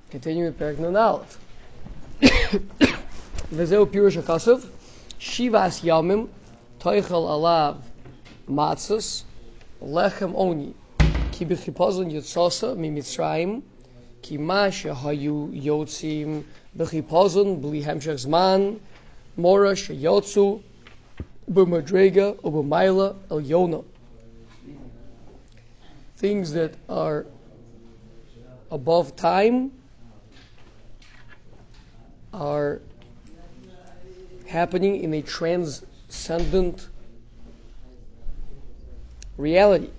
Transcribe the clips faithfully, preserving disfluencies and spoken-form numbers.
Continuing with Perek Nun Aleph. Vezeu Pirush HaKasav Shivas Yamim Toichel Alav Matzos Lechem Oni Ki B'chipazon Yitzasa Mimitzrayim Ki Ma Shehayu Yotzim B'chipazon B'li Hemshech Zman Mora Sheyotzu B'madrega U'b'mayla El Yona. Things that are above time are happening in a transcendent reality.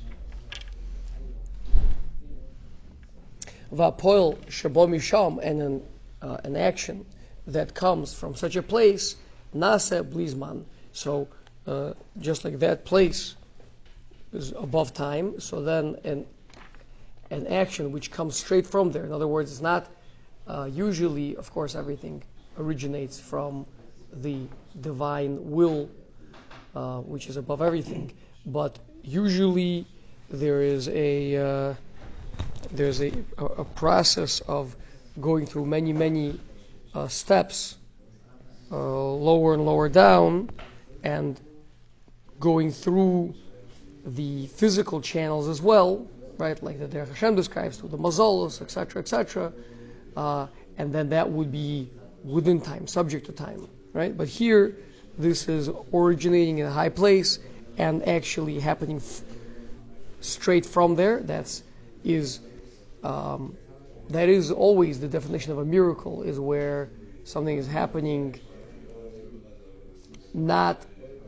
Va'poil shabo misham, and an, uh, an action that comes from such a place, nase blizman. So uh, just like that place is above time, so then an an action which comes straight from there. In other words, it's not uh, usually, of course, everything originates from the divine will, uh, which is above everything. But usually there is a uh, there's a, a process of going through many many uh, steps, uh, lower and lower down, and going through the physical channels as well, right? Like the Derech Hashem describes, through the mazalos, et cetera, et cetera. Uh, and then that would be within time, subject to time, right? But here, this is originating in a high place and actually happening f- straight from there. That's is um, that is always the definition of a miracle, is where something is happening not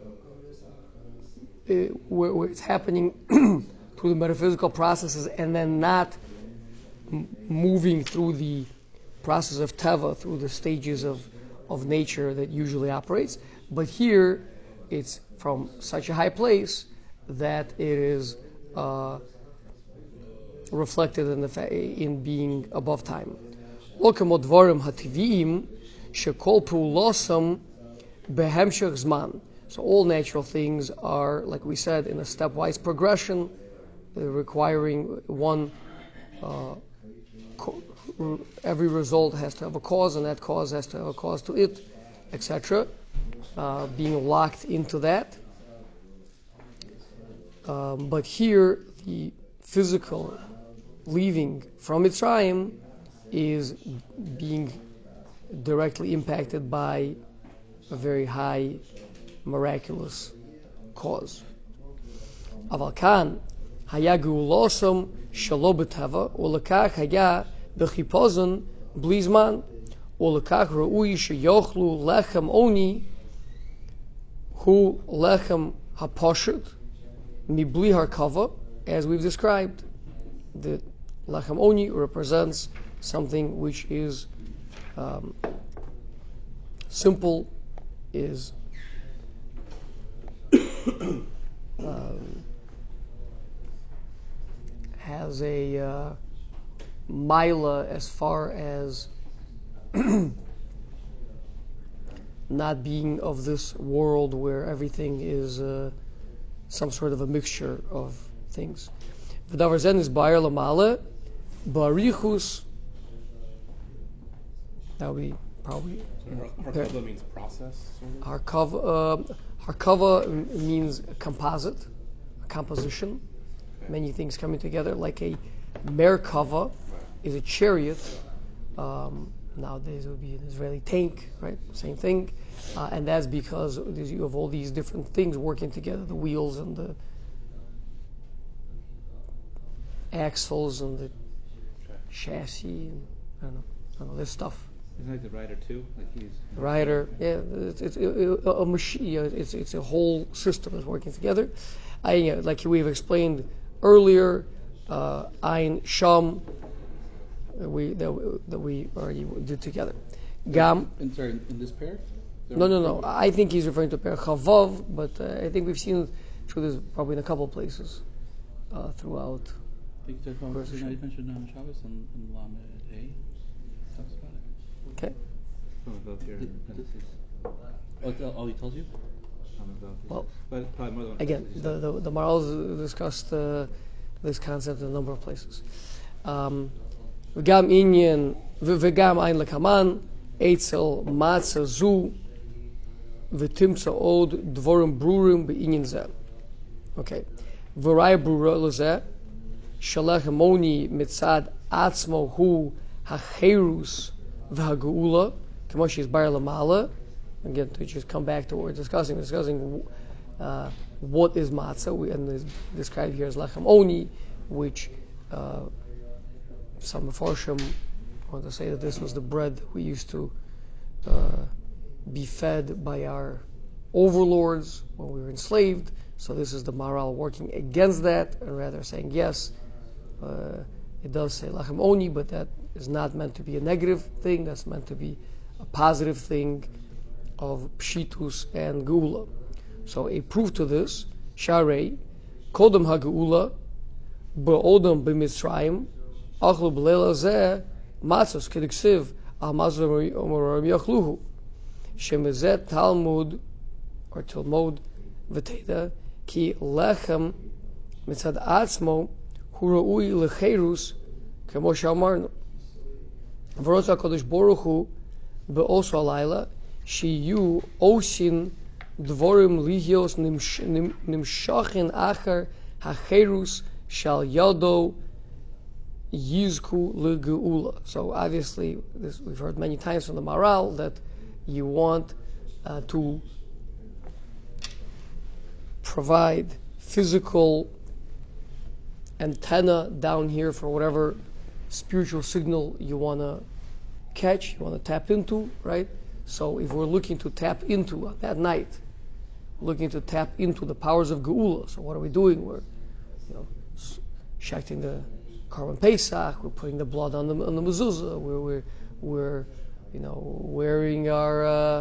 uh, where, where it's happening through the metaphysical processes and then not m- moving through the process of teva, through the stages of, of nature that usually operates. But here, it's from such a high place that it is uh, reflected in the fa- in being above time. Lokam odvarim hativim shekol pu'ulosam behemshech zman. So all natural things are, like we said, in a stepwise progression, uh, requiring one. Uh, co- every result has to have a cause, and that cause has to have a cause to it, et cetera. Uh, being locked into that. Um, but here, the physical leaving from Mitzrayim is being directly impacted by a very high miraculous cause. Aval kan haya geulosam shelo b'teva ulekach haya b'chipazon bli zman ulekach ra'ui sheyochlu lechem oni hu lechem haposhut mibli harkava, as we've described. The lechem oni represents something which is um, simple, is um, has a uh, mila as far as not being of this world where everything is uh, some sort of a mixture of things. V'davar zen is ba'er lamale barichus. That we probably. Harkava means process. Harkava, uh, harkava means a composite, a composition. Okay. Many things coming together, like a merkava is a chariot. Um, nowadays it would be an Israeli tank, right? Same thing. Uh, and that's because you have all these different things working together, the wheels and the axles and the okay. chassis, and I don't know, I don't know, this stuff. Isn't like the rider too? Like he's rider, yeah, it's, it's it, a machine. You know, it's it's a whole system that's working together. I, you know, like we've explained earlier, uh, Ein Sham, we that, that we already did together. Gam. And sorry, in this pair? No, no, no. I think he's referring to pair Chavav, but uh, I think we've seen through this probably in a couple of places uh, throughout. I think there's one person I mentioned on Shabbos and Lamed Hey talks about it. Okay. Oh, oh, he tells you? Well, but probably more than again, the the, the Marals discussed uh, this concept in a number of places. Um, וגם עניין, וגם אין לקמן, אצל מצה זו, ותמצא עוד דבורים ברורים בעניין זה. אוקיי. וראי ברורה לזה, שלחם עוני מצד עצמו הוא החירוס והגאולה, כמו שהסבר למעלה. Again, to just come back to what we're discussing, we're discussing uh, what is matzah, and is described here as lechem oni, which uh, some Mefarshim want to say that this was the bread we used to uh, be fed by our overlords when we were enslaved. So this is the Maharal working against that, and rather saying yes, uh, it does say lechem oni, but that is not meant to be a negative thing. That's meant to be a positive thing of pshitus and geula. So a proof to this, sharei kodem hageula be'odem b'mitzrayim achlu b'leila zeh matzos kediksiv al matzos omorim yachluhu shemezet talmud or talmud v'teda ki lechem mitzad atzmo hu ra'ui lecherus kemo she'amarnu v'rotza HaKadosh Baruch Hu be'oso alayla shiyu osin dvorim lihios nimshachin achar hacherus shal yado yizku legeula. So obviously, this we've heard many times from the Maharal that you want uh, to provide physical antenna down here for whatever spiritual signal you want to catch, you want to tap into, right? So if we're looking to tap into that night, looking to tap into the powers of Geula, so what are we doing? We're, you know, shechting the Karban Pesach, we're putting the blood on the on the mezuzah, we're we're, we're you know wearing our uh,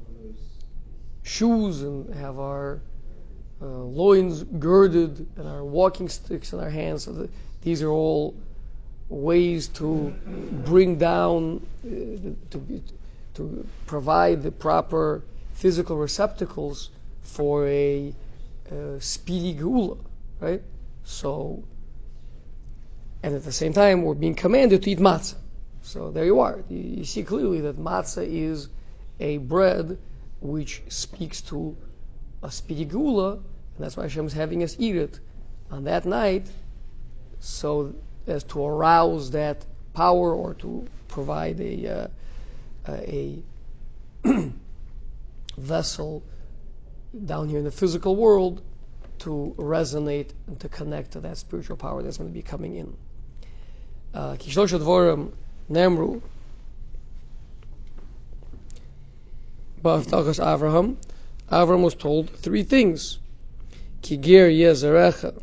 shoes and have our uh, loins girded and our walking sticks in our hands. So that these are all ways to bring down uh, to. to provide the proper physical receptacles for a uh, speedy geula, right? So, and at the same time, we're being commanded to eat matzah. So there you are. You, you see clearly that matzah is a bread which speaks to a speedy geula, and that's why Hashem is having us eat it on that night, so as to arouse that power or to provide a uh, a vessel down here in the physical world to resonate and to connect to that spiritual power that's going to be coming in. Kishlosh Dvorim Nemru Ba'aftachas Avraham. Avraham was told three things. Ki ger yezarecha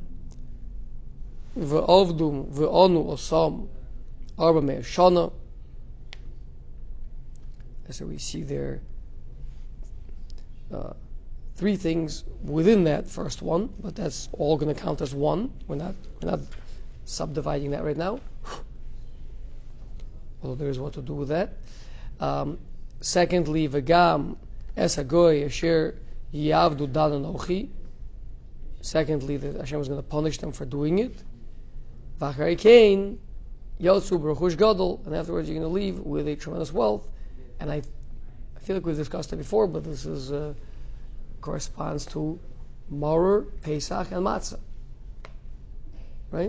ve'ovdum ve'onu osam arba me'er shana. So we see there uh, three things within that first one, but that's all going to count as one. We're not we're not subdividing that right now, although there is what to do with that. Um, secondly, v'gam es hagoy asher yavdu dan anochi. Secondly, that Hashem is going to punish them for doing it. V'acharei kein yotzu b'rechush gadol, and afterwards you're going to leave with a tremendous wealth. And I, I feel like we've discussed it before, but this is uh, corresponds to Maror, Pesach, and Matzah, right?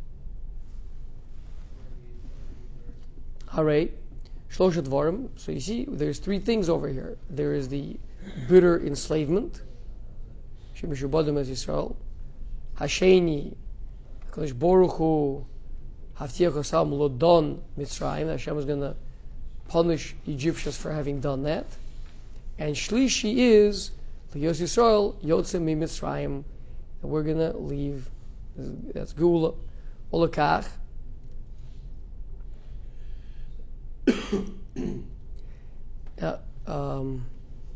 Hare, Shlosha Dvarim. So you see, there's three things over here. There is the bitter enslavement, Shemishubadim as Yisrael. Hasheni, Kadosh Baruch Hu, Haftiach Osam Lodon Mitzrayim. Hashem is going to punish Egyptians for having done that. And Shlishi is Yos Yisrael Yotzim Mi Mitzrayim, and we're gonna leave. That's Geula Olakach. uh, um,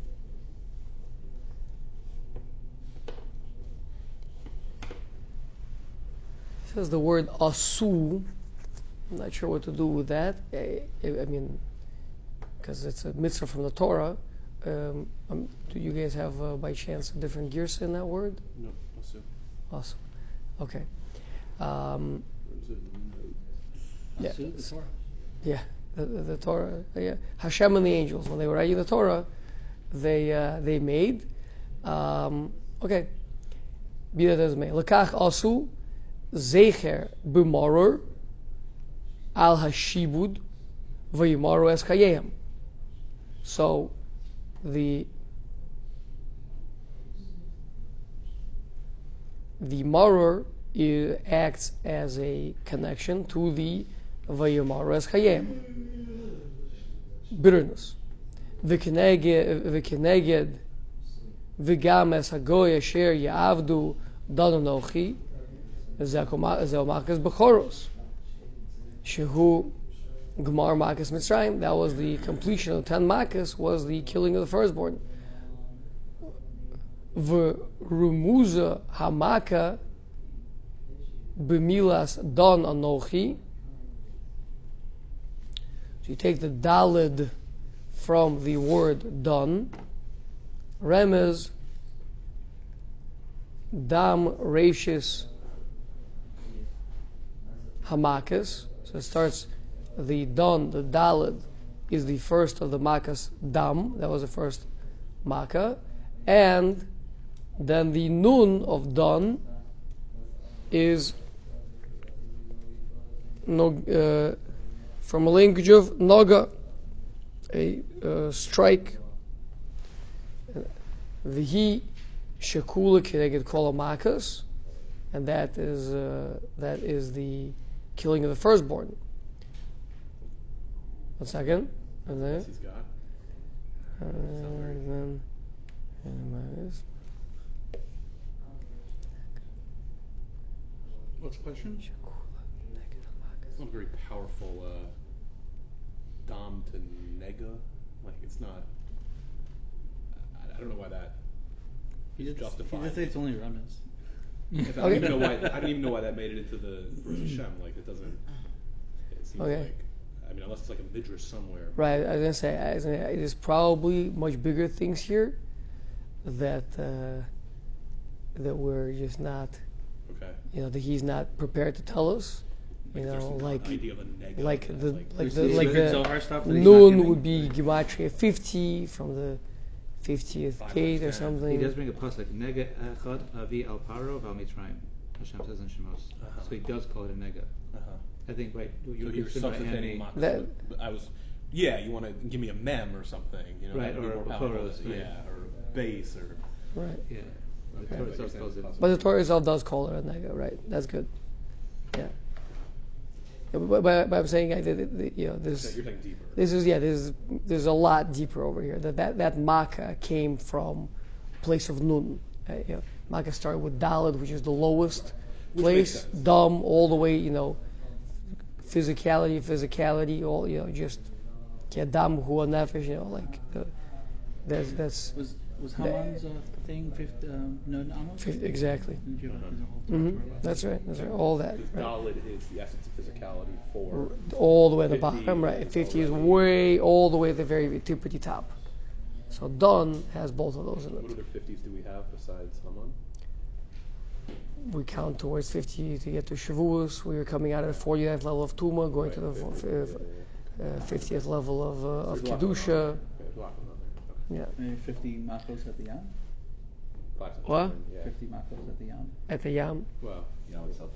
says the word asu. I'm not sure what to do with that. I, I mean, because it's a mitzvah from the Torah. Um, um, do you guys have, uh, by chance, a different girsa in that word? No, asu. Awesome. Okay. Um, Yeah. Asu, the Torah. Yeah, the, the, the Torah. Yeah. Hashem and the angels, when they were writing the Torah, they uh, they made. Um, okay. Be that as may. Lekach asu zecher b'maror al hashibud v'yimaru es chayim. So the the maror is, acts as a connection to the v'yimaru es chayim, bitterness. V'keneged v'keneged v'gam es hagoy asher ya'avdu dan anochi zeh makas b'choros shehu Gemar Makas Mitzrayim. That was the completion of ten Makas, was the killing of the firstborn. V'rumuza hamaka b'milas don anochi. So you take the dalid from the word don. Remez dam rashis hamakas. So it starts. The don, the dalid, is the first of the makas dam. That was the first maka, and then the nun of don is no, uh, from a language of noga, a uh, strike. V'hi shekula kineged kol makas, and that is uh, that is the killing of the firstborn. One second. And then, He's got. and then, and What's the question? It's not a very powerful uh, dom to nega. Like it's not. I, I don't know why that He is did, justified. he did say it's only Remes. I don't even know why. I don't even know why that made it into the first Hashem. Like it doesn't. It seems Okay. like. I mean, unless it's like a midrash somewhere. Right, I was gonna say, I was gonna, it is probably much bigger things here that uh, that we're just not, Okay. you know, that he's not prepared to tell us. You Like, there's know, some like idea of a nega. like that, the like, like There's the the like secret the Zohar stuff that he's not noon giving. would be gematria fifty from the fiftieth Five gate times or ten. something. He does bring a pasuk, Nega echad avi al paro val mitzrayim. Hashem says in Shemos. Uh-huh. So he does call it a nega. Uh-huh. I think, right, you So could you're consider substituting Annie- makas. That- with- I was. Yeah, you want to give me a mem or something, you know, Right, that would be or more a palatable. chorus, right. Yeah, or a bass or. Right, Yeah. The Okay. Torah But you're itself saying calls it. it's but the Torah itself does call it a nega. Right, that's good. Yeah. Yeah, but, but, but I'm saying, I, the, the, you know, this. You're saying deeper. This is yeah. There's there's a lot deeper over here. That that that Makkah came from place of Nun. Uh, you know, Makkah started with Daled, which is the lowest Which place. makes sense. Dumb all the way. You know, physicality, physicality. All you know, just kedam hua nefesh. You know, like uh, that's that's Was was Haman's uh, thing fifth, um, Nun Amos? fif- exactly. Didn't you have Uh-huh. there's a whole hmm Torah about That's that? right. That's right. All that. Because Right. Dalit is the essence of physicality for. All the way at the fifty bottom. Right. is Fifty is already- way all the way at the very tippity top. So Don has both of those in it. What other fifties do we have besides Haman? We count towards fifty to get to Shavuos. We are coming out of the fortieth level of Tuma, going to the Right, f- fifty, f- yeah, yeah, uh, fiftieth level of, uh, of There's a lot going on Kedusha. there. Yeah, there's a lot going on there. Okay. Yeah. Maybe fifty machos at the Yam? Five times What? seven, yeah. fifty machos at the Yam? At the Yam. Well, you know, it's up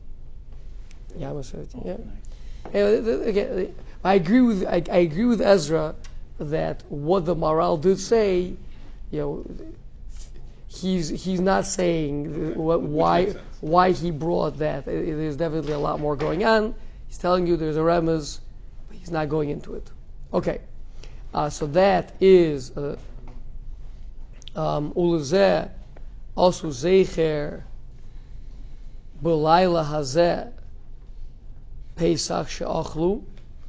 to. Yam is fifty, yeah. Nice. Hey, uh, th- again, I agree with I, I agree with Ezra that what the Maral did say, you know, he's he's not saying Okay. what, Which why makes sense. why he brought that. It- it- there's definitely a lot more going on. He's telling you there's a remez, but he's not going into it. Okay, uh, so that is uh, um, ulazeh also zeicher b'layla hazeh Pesach she'achlu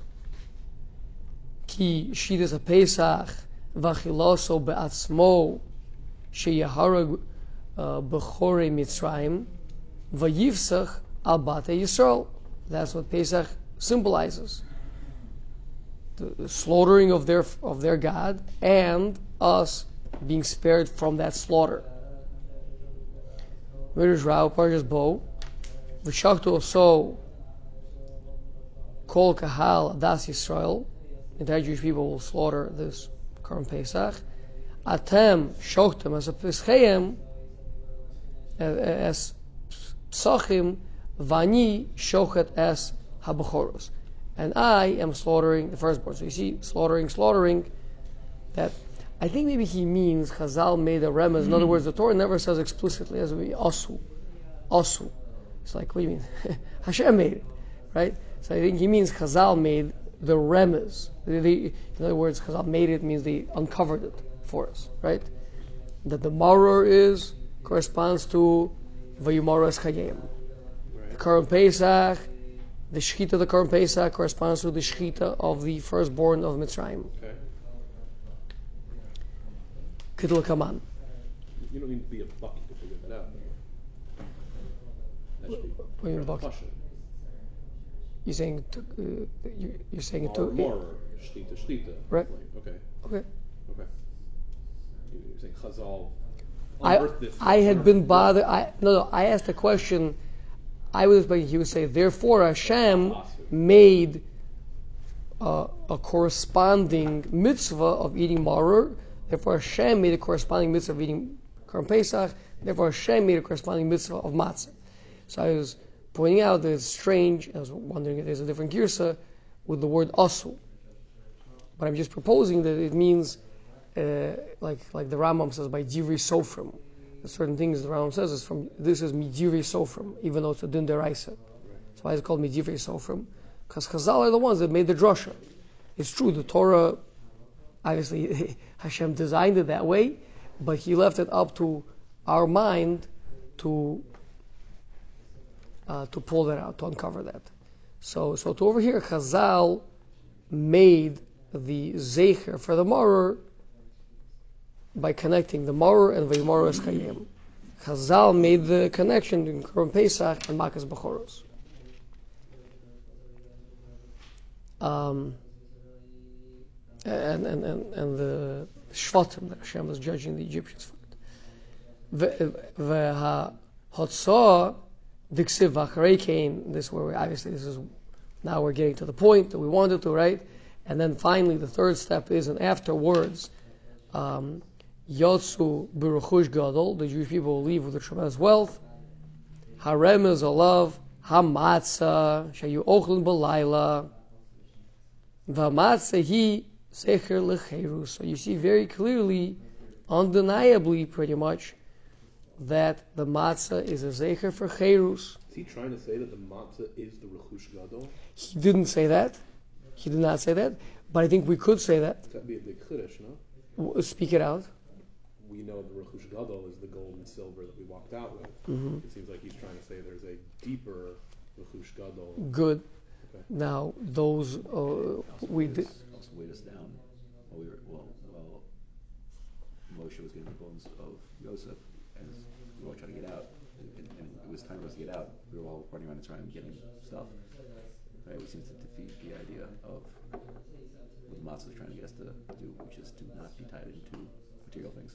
ki shidas haPesach v'achiloso be'atzmo she'yaharag b'chorei Mitzrayim v'yivsach al batei Yisrael. That's what Pesach symbolizes: the, the slaughtering of their of their God and us being spared from that slaughter. Midrash Rao Parshas Bo v'shachtu oso Kol Kahal Das Yisrael, the entire Jewish people will slaughter this Korban Pesach. Atem Shochtem as a Peschayim, as Psachim, Vani Shochet as Habachoros. And I am slaughtering the firstborn. So you see, slaughtering, slaughtering, that I think maybe he means Chazal made a remez. In other words, the Torah never says explicitly as we asu, asu. It's like, what do you mean? Hashem made it, right? So I think he means Chazal made the remez. In other words, Chazal made it means they uncovered it for us, right? That the maror is corresponds to vayumaras chayim. The Korban Pesach, the shechita of the Korban Pesach corresponds to the shechita of the firstborn of Mitzrayim. Okay. Kidl Kaman. You don't need to be a bucky to figure that out. That should be What do you mean bucky? Pasha. You're saying to, uh, you, you're saying it to More, more, shtita, shtita. Right. Okay. Okay. Okay. You're saying Chazal I unearthed this. I had been bothered. I no no. I asked a question. I was expecting he would say, therefore Hashem made uh, a corresponding mitzvah of eating maror. Therefore Hashem made a corresponding mitzvah of eating Korban Pesach. Therefore Hashem made a corresponding mitzvah of matzah. So I was pointing out that it's strange. I was wondering if there's a different girsa with the word asu. But I'm just proposing that it means, uh, like like the Rambam says by Divrei Sofrim. Certain things the Rambam says is from this is Midivri Sofrim, even though it's a din deraisa. That's why it's called Midivri Sofrim, because Chazal are the ones that made the drasha. It's true, the Torah, obviously Hashem designed it that way, but He left it up to our mind to uh, to pull that out, to uncover that. So, so to over here, Chazal made the zecher for the maror by connecting the maror and vayumaras chayim. Chazal made the connection in Korban Pesach and Makas Bechoros. Um, and, and, and, and the Shvatim that Hashem was judging the Egyptians for it. V'ha-hotzah diksiv v'acharei kain. This where we, obviously this is now we're getting to the point that we wanted to, right? And then finally the third step is, and afterwards, um, Yotzu b'ruchush gadol, the Jewish people will leave with a tremendous wealth. Haremez alav hamatzah shayu ochlin b'layla v'amatzah hi secher lecherus. So you see very clearly, undeniably, pretty much, that the matzah is a zecher for cherus. Is he trying to say that the matzah is the rechush gadol? He didn't say that. He did not say that. But I think we could say that. That'd be a big chiddush, no? W- Speak it out. We know the rechush gadol is the gold and silver that we walked out with. Mm-hmm. It seems like he's trying to say there's a deeper rechush gadol. Good. Okay. Now those uh, we did. Also weighed us down while we were well, while Moshe was getting the bones of Yosef, and we were all trying to get out, and, and it was time for us to get out. We were all running around and trying to getting stuff. Right, which seems to defeat the idea of what the matzah is trying to get us to do, which is to not be tied into material things.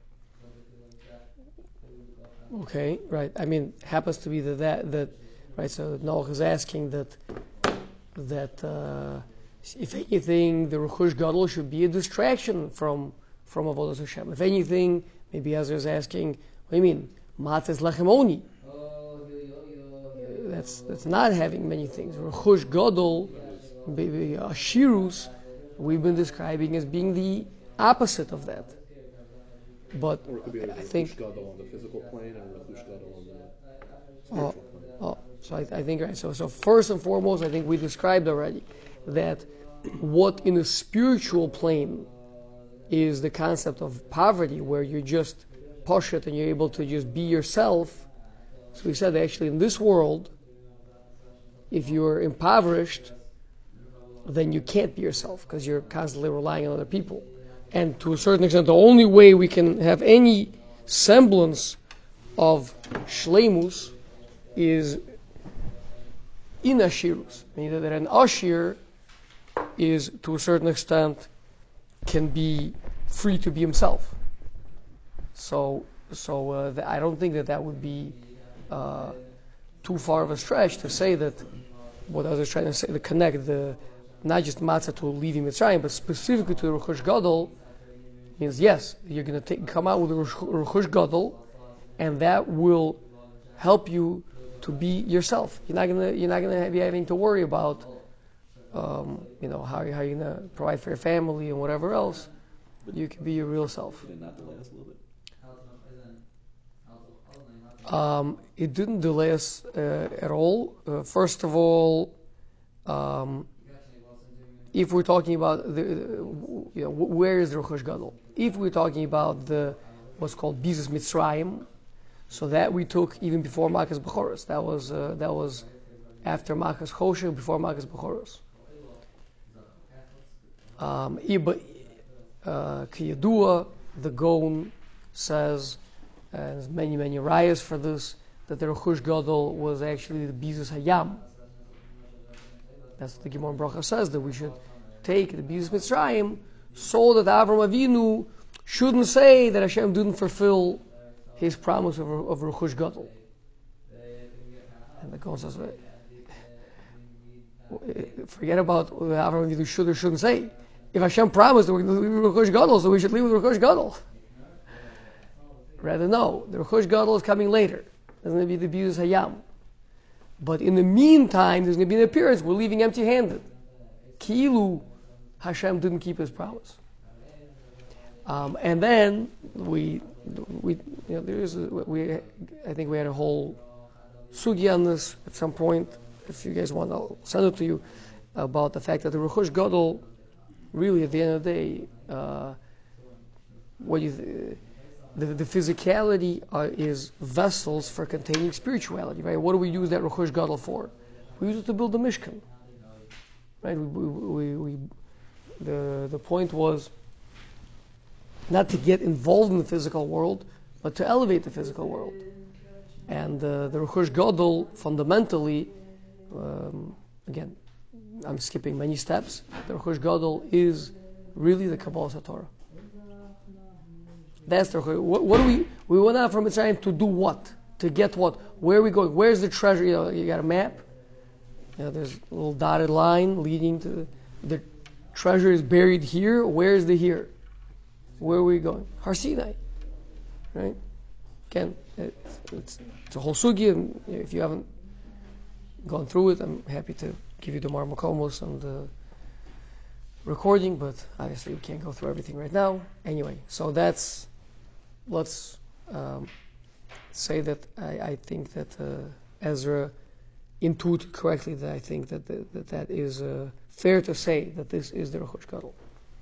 Okay, right. I mean, happens to be that that, that right. So Noach is asking that that uh, if anything, the rechush gadol should be a distraction from from avodas Hashem. If anything, maybe Ezra is asking, what do you mean? Matzah is lechem oni. That's that's not having many things. Rechush gadol, ashirus, we've been describing as being the opposite of that. But Or it could be a I think gadol on the physical plane and a rechush gadol on the oh, spiritual plane. oh, so I, I think right. So so first and foremost, I think we described already that what in a spiritual plane is the concept of poverty, where you're just poshet and you're able to just be yourself. So we said that actually in this world, if you're impoverished, then you can't be yourself because you're constantly relying on other people. And to a certain extent, the only way we can have any semblance of shleimus is in ashirus, meaning that an ashir is, to a certain extent, can be free to be himself. So, so uh, th- I don't think that that would be uh, too far of a stretch to say that what I was trying to say, the connect the not just matzah to leaving Mitzrayim, but specifically to the Rechush Gadol, means yes, you're going to come out with a Rechush Gadol, and that will help you to be yourself. You're not going to you're not going to be having to worry about, um, you know, how how you're going to provide for your family and whatever else. You can be your real self. Did it not delay us a little bit? Um, it didn't delay us uh, at all. Uh, first of all, um, if we're talking about the, you know, where is the Rechush Gadol? If we're talking about the what's called Bizas Mitzrayim, so that we took even before Makas Bechoros. That was uh, that was after Makas Choshech, before Makas Bechoros. Um, uh, Kiyadua, the Gaon says, and there's many many rayas for this, that the Rechush Gadol was actually the Bizas Hayam. That's what the Gemara Bracha says, that we should take the Bizas Mitzrayim so that Avram Avinu shouldn't say that Hashem didn't fulfill his promise of, of Rechush Gadol. And the Gaon says, forget about what Avram Avinu should or shouldn't say. If Hashem promised that we're going to leave with Rechush Gadol, so we should leave with Rechush Gadol. Rather, no, the Rechush Gadol is coming later. There's going to be the Bizas Hayam. But in the meantime, there's going to be an appearance. We're leaving empty-handed. Kilu, Hashem didn't keep his promise. Um, and then we, we, you know, there is, a, we, I think we had a whole sugi on this at some point. If you guys want, I'll send it to you, about the fact that the Rechush Gadol, really, at the end of the day, uh, what you. Th- The, the physicality uh, is vessels for containing spirituality, right? What do we use that Rechush Gadol for? We use it to build the Mishkan, right? We, we, we, we, the the point was not to get involved in the physical world, but to elevate the physical world. And uh, the Rechush Gadol, fundamentally, um, again, I'm skipping many steps. The Rechush Gadol is really the Kabbalah Satorah. That's the what, what do we we went out from Mitzrayim to do what? To get what? Where are we going? Where's the treasure? You know, you got a map. You know, there's a little dotted line leading to the treasure is buried here. Where is the here? Where are we going? Har Sinai, right? Again, it's, it's, it's a whole sugi, and if you haven't gone through it, I'm happy to give you the Mar Makomos and the recording, but obviously we can't go through everything right now. Anyway, so that's. Let's um, say that I, I think that uh, Ezra intuited correctly that I think that the, that, that is uh, fair to say that this is the Rechush Gadol.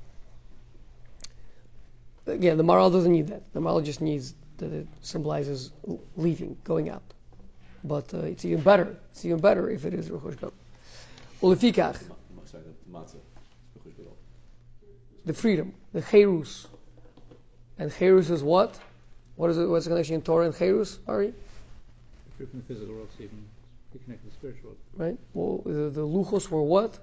Again, the Maral doesn't need that. The Maral just needs that it symbolizes leaving, going out. But uh, it's even better. It's even better if it is Rechush Gadol. Ulefikach. Sorry, the matzah. Rechush Gadol. The freedom, the Cherus. And Cherus is what? What is it? What's the connection in Torah and Cherus? Ari? Free from the physical world, so you can be connected to the spiritual world. Right? Well, the, the luchos were what?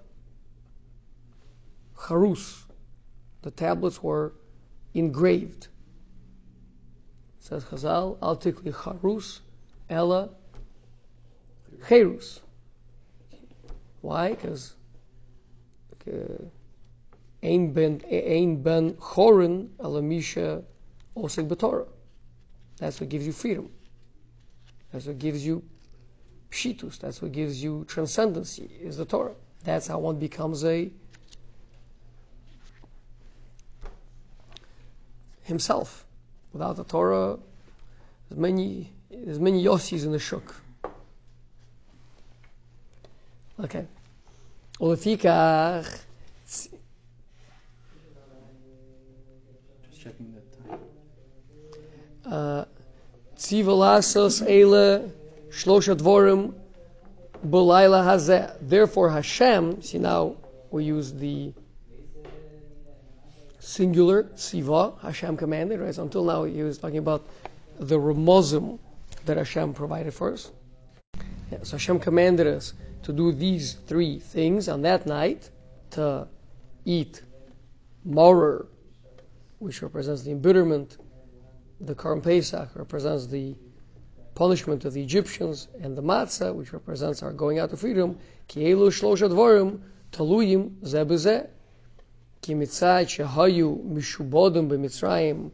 Charus. The tablets were engraved. It says Chazal, Al tikli Charus, Ella Cherus. Why? Because Ein ben Ein ben Chorin Elamisha Osek B'Torah. That's what gives you freedom. That's what gives you pshitus. That's what gives you transcendency, is the Torah. That's how one becomes a himself. Without the Torah, there's many there's many Yossis in the shuk. Okay. Ulefikach. Just checking the time. Tzivalasos eile shlosha dvorim b'layla hazeh. Therefore Hashem, see now we use the singular, tziva, Hashem commanded, right? So until now he was talking about the remozim that Hashem provided for us. Yeah, so Hashem commanded us to do these three things on that night, to eat maror, which represents the embitterment, the Karm Pesach represents the punishment of the Egyptians, and the matzah, which represents our going out to freedom, ki elu shlosha dvarim taluyim ze b'zeh, ki mitzad shehayu mishubodim b'mitzrayim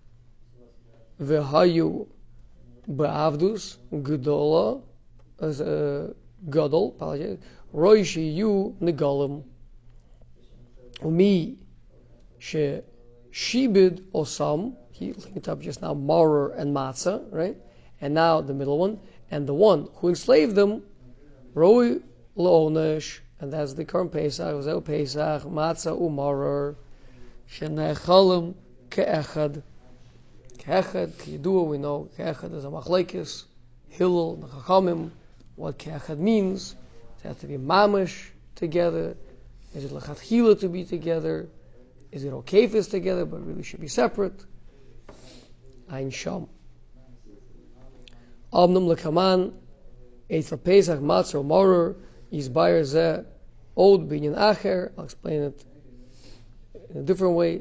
v'hayu b'avdus gedola as a gadol, apologize, roishi yu negolim umi she shibid osam. He linked up just now maror and matzah, right? And now the middle one, and the one who enslaved them, roi lo'onesh, and that's the current Pesach, Zeu Pesach, matzah umaror, shenechalim ke'echad. Ke'echad, k'yidua, we know ke'echad is a machlekes, Hillel, the Chachamim, what ke'echad means. It has to be mamish together. Is it lechatchila to be together? Is it okay if it's together, but really should be separate? Ein Sham. Amnum lekaman, Eitzel Pesach, Matzah, Maror, is Bayer Zeh, Od Binyan Acher. I'll explain it in a different way.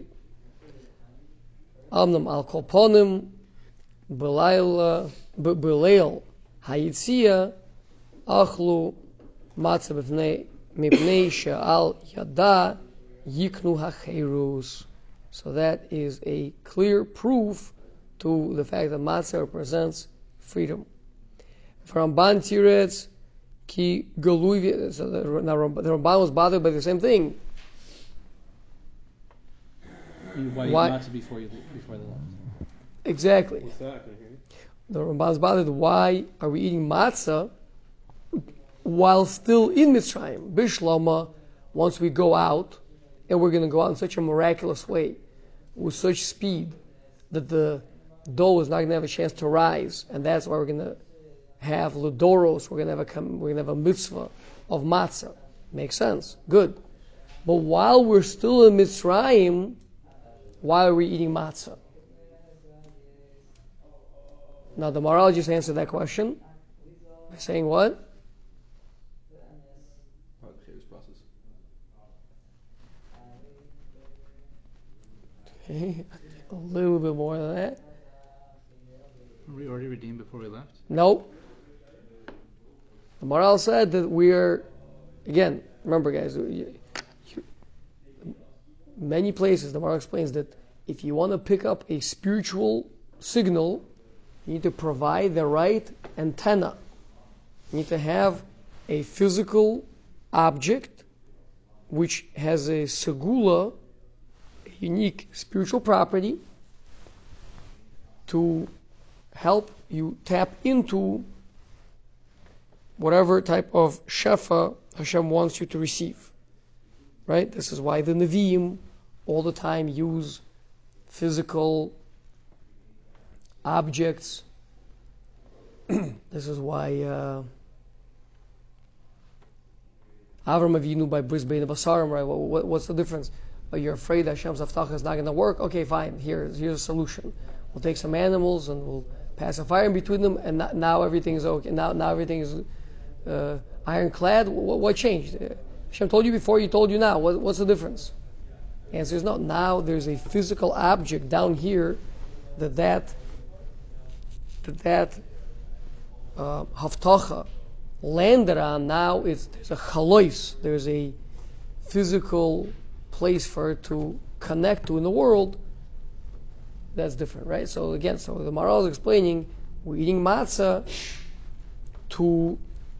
Amnum al Kolponim, Belail, Belail, Hayitzia, Achlu, Matzah B'fnei, Mipnei She'al Yada, Yiknu HaCheirus. So that is a clear proof to the fact that matzah represents freedom. From Ramban Tiretz, ki galui. So the, the Ramban was bothered by the same thing. Why, Why? Matzah before you before the left? Exactly. What's that? Can I hear you? The Ramban was bothered. Why are we eating matzah while still in Mitzrayim? Bishlama, once we go out, and we're going to go out in such a miraculous way, with such speed, that the dough is not going to have a chance to rise, and that's why we're going to have ludoros. We're going to have a we're going to have a mitzvah of matzah. Makes sense, good. But while we're still in Mitzrayim, why are we eating matzah? Now the Maharal just answered that question by saying what? Part of the Chayvus process. Okay, a little bit more than that. Were we already redeemed before we left? Nope. The Maharal said that we are, again, remember guys, you, you, many places the Maharal explains that if you want to pick up a spiritual signal, you need to provide the right antenna. You need to have a physical object which has a segula, a unique spiritual property, to help you tap into whatever type of shefa Hashem wants you to receive. Right? This is why the Nevi'im all the time use physical objects. This is why uh, Avram Avinu by Bris Bein Basarim, right? What, what, what's the difference? Are you afraid that Hashem's Avtach is not going to work? Okay, fine. Here's here's a solution. We'll take some animals and we'll pass a fire in between them, and not, now everything is okay. Now now everything is uh, ironclad. What, what changed? Uh, Hashem told you before. He told you now. What, what's the difference? The answer is no. Now there's a physical object down here that that that that uh, Havtacha landed on. Now it's there's a chalois. There's a physical place for it to connect to in the world. That's different, right? So again, so the Maharal is explaining we're eating matzah to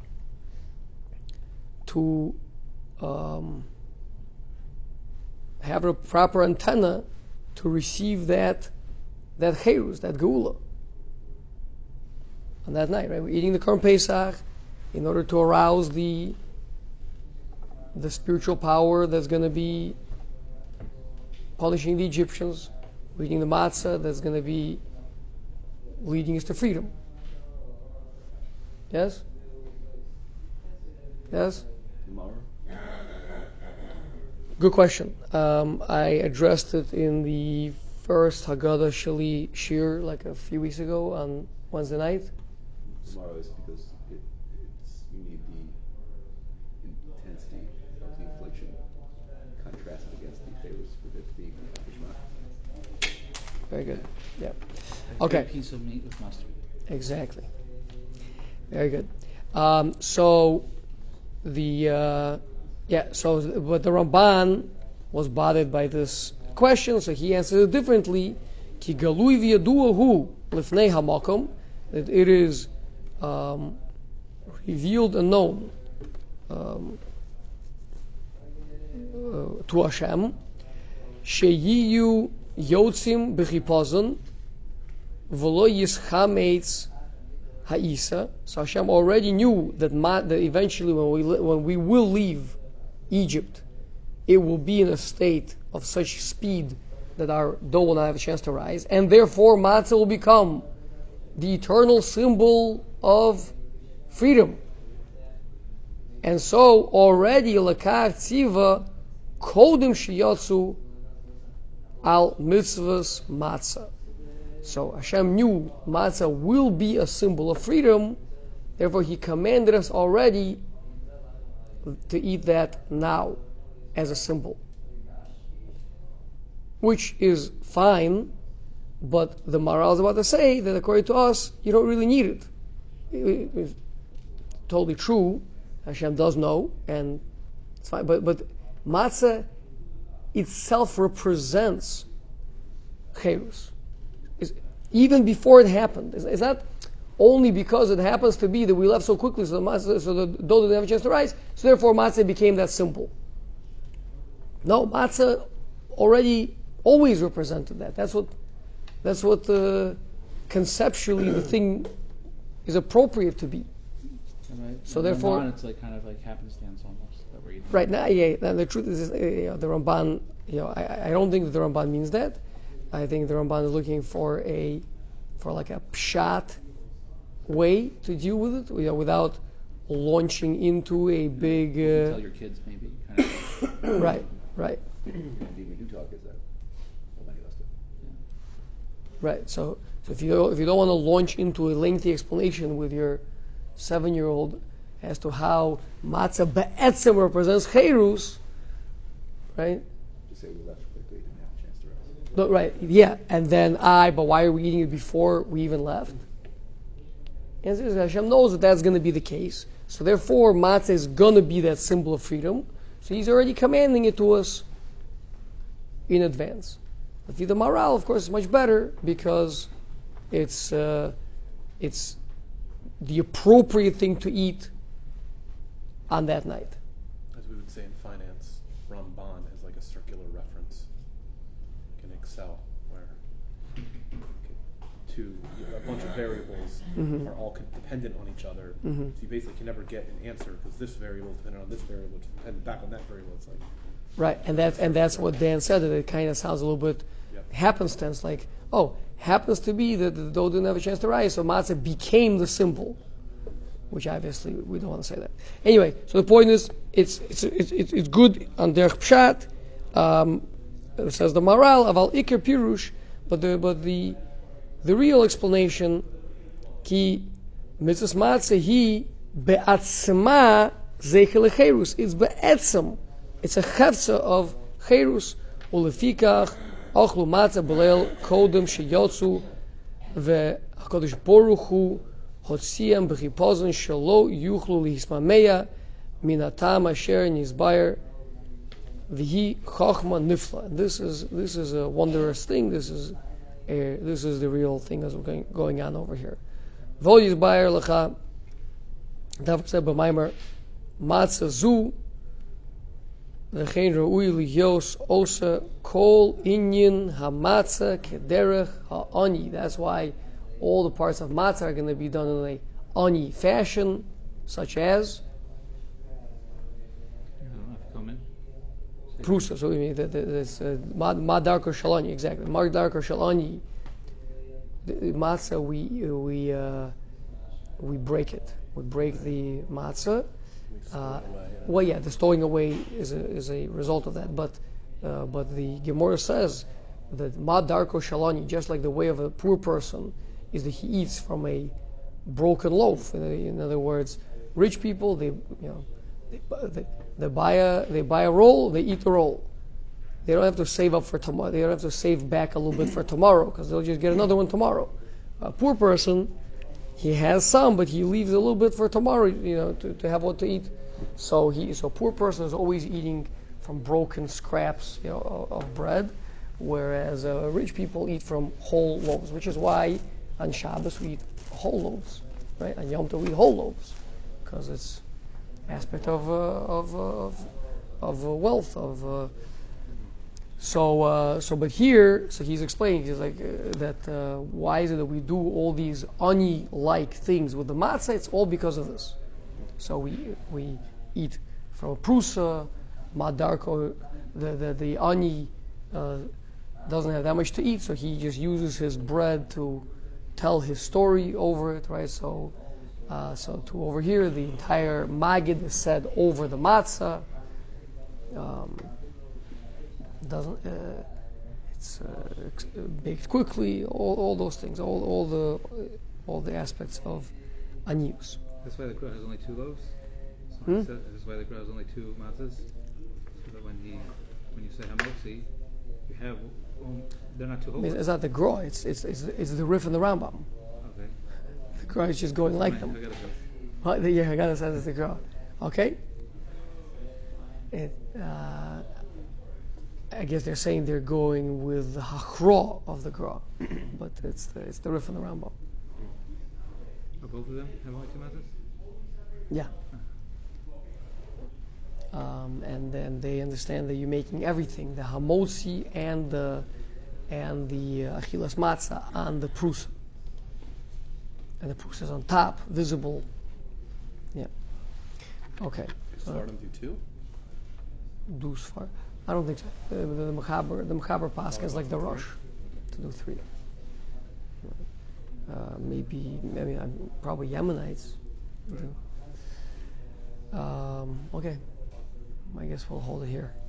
to um, have a proper antenna to receive that that cherus, that geula on that night, right? We're eating the Korban Pesach in order to arouse the the spiritual power that's going to be punishing the Egyptians. We're eating the matzah that's going to be leading us to freedom. Yes? Yes? Tomorrow? Good question. Um, I addressed it in the first Haggadah Shali Shir like a few weeks ago on Wednesday night. Tomorrow is because it, it's you need the intensity of the infliction contrasted against the favors with it being Bishma. Very good. Yeah. A Okay. piece of meat with mustard. Exactly. Very good. Um, so the uh, yeah, so but the Ramban was bothered by this question, so he answered it differently. Ki galui v'yaduahu lifnei hamakom, that it is um, revealed and known um, uh, to Hashem. Sheyiyu yotzim b'chipazon v'lo yischametz ha'isa. So Hashem already knew that, ma, that eventually when we when we will leave Egypt, it will be in a state of such speed that our dough will not have a chance to rise, and therefore matzah will become the eternal symbol of freedom. And so already lakach tziva kodim shiyatsu al mitzvahs matzah. So Hashem knew matzah will be a symbol of freedom, therefore He commanded us already to eat that now as a symbol, which is fine, but the Maharal is about to say that according to us, you don't really need it. It- It's totally true. Hashem does know, and it's fine. But but matzah itself represents cherus. It's, even before it happened, it's, it's not only because it happens to be that we left so quickly, so the matzah, so the dough didn't have a chance to rise. So therefore, matzah became that symbol. No, matzah already always represented that. That's what that's what uh, conceptually the thing is appropriate to be. Right. So And therefore- Ramban, it's like kind of like happenstance almost that we're eating. Right now, yeah. Now the truth is, uh, you know, the Ramban. You know, I, I don't think that the Ramban means that. I think the Ramban is looking for a, for like a pshat way to deal with it, you know, without launching into a big. You Uh, tell your kids maybe. Kind of, right, right, And we do talk is that. Well, many of us do. right. So, so if you don't, if you don't want to launch into a lengthy explanation with your seven-year-old as to how matzah be'etzem represents cherus, right? Just say we left quickly, didn't have a chance to rest. No, right, yeah, and then I, but why are we eating it before we even left? And Hashem knows that that's going to be the case. So therefore, matzah is going to be that symbol of freedom. So He's already commanding it to us in advance. But the Maharal, of course, is much better because it's uh, it's the appropriate thing to eat on that night. As we would say in finance, Ramban is like a circular reference, like an Excel, where okay, two a bunch of variables Mhm. are all con- dependent on each other. Mhm. So you basically can never get an answer because this variable is dependent on this variable, which is dependent back on that variable. It's like Right, and that and that's what Dan said. That it kind of sounds a little bit Yep. happenstance, like, oh, happens to be that the dough didn't have a chance to rise, so matzah became the symbol, which obviously we don't want to say that. Anyway, so the point is, it's it's it's, it's it's good on derech pshat. Um, it says the Maharal aval iker pirush, but the but the the real explanation, ki mitzvahs matzah hi be'atzma zeichel cherus. It's be'etzem. It's a chefza of cherus. Ulefikach achlu matzah b'leil kodem sheyotzu ve'HaKadosh Baruch Hu hotziam b'chipazon shelo yuchlu lihismameya min hatam asher nizbayer v'hi chachma nifla. And this is this is a wondrous thing. This is a, this is the real thing that's going going on over here. Vol yizbayer lecha. David said b'maimer matzah zu v'chein ra'ui liyos osa kol inyan hamatzah kederech ha'ani. That's why all the parts of matzah are going to be done in a ani fashion, such as I don't know if you comment. prusa. So we mean that this uh, ma darko shalani, exactly. Ma darko shalani. The matzah we we uh, we break it. We break the matzah. we store Uh, it away. well, yeah, the stowing away is a, is a result of that. But uh, but the Gemara says that ma darko shalani, just like the way of a poor person, is that he eats from a broken loaf. In, in other words, rich people they you know they, they, they buy a they buy a roll, they eat the roll. They don't have to save up for tomorrow. They don't have to save back a little bit for tomorrow because they'll just get another one tomorrow. A poor person, he has some, but he leaves a little bit for tomorrow, you know, to, to have what to eat. So he, so a poor person is always eating from broken scraps, you know, of, of bread, whereas uh, rich people eat from whole loaves, which is why on Shabbos we eat whole loaves, right? On Yom Tov we eat whole loaves, because it's aspect of uh, of uh, of, of uh, wealth of. Uh, So, uh, so, but here, so he's explaining, he's like uh, that. Uh, why is it that we do all these ani-like things with the matzah? It's all because of this. So we we eat from a prusa, madarko. The the the ani uh, doesn't have that much to eat, so he just uses his bread to tell his story over it, right? So, uh, so to over here, the entire magid is said over the matzah. Um, doesn't uh, it's uh, baked quickly, all, all those things, all, all the all the aspects of anius. That's why the crow has only two loaves. So Hmm? said, that's why the crow has only two matzahs. So that when he, when you say hamotzi, you have um, they're not two I whole mean, ones. it's not the Gra, it's it's it's, it's the Rif and the Rambam. Okay. The Gra is just going like Fine, them. I gotta go. Huh? Yeah, I gotta say it's the Gra. Okay. It, uh, I guess they're saying they're going with the Hachra of the Gra, but it's the, it's the Rif and the Rambam. Are both of them have only two matzahs? Yeah. Um, and then they understand that you're making everything, the hamotzi and the and the uh, achilas matzah on the prusa, and the prusa is on top, visible. Yeah. Okay. Does Sfardim do two? Do far. I don't think so. The, the, the Mechaber, the Mechaber Pascha is like the Three? Rosh to do three. Uh, maybe, I mean, I'm probably Yemenites. Right. Do. Um, okay. I guess we'll hold it here.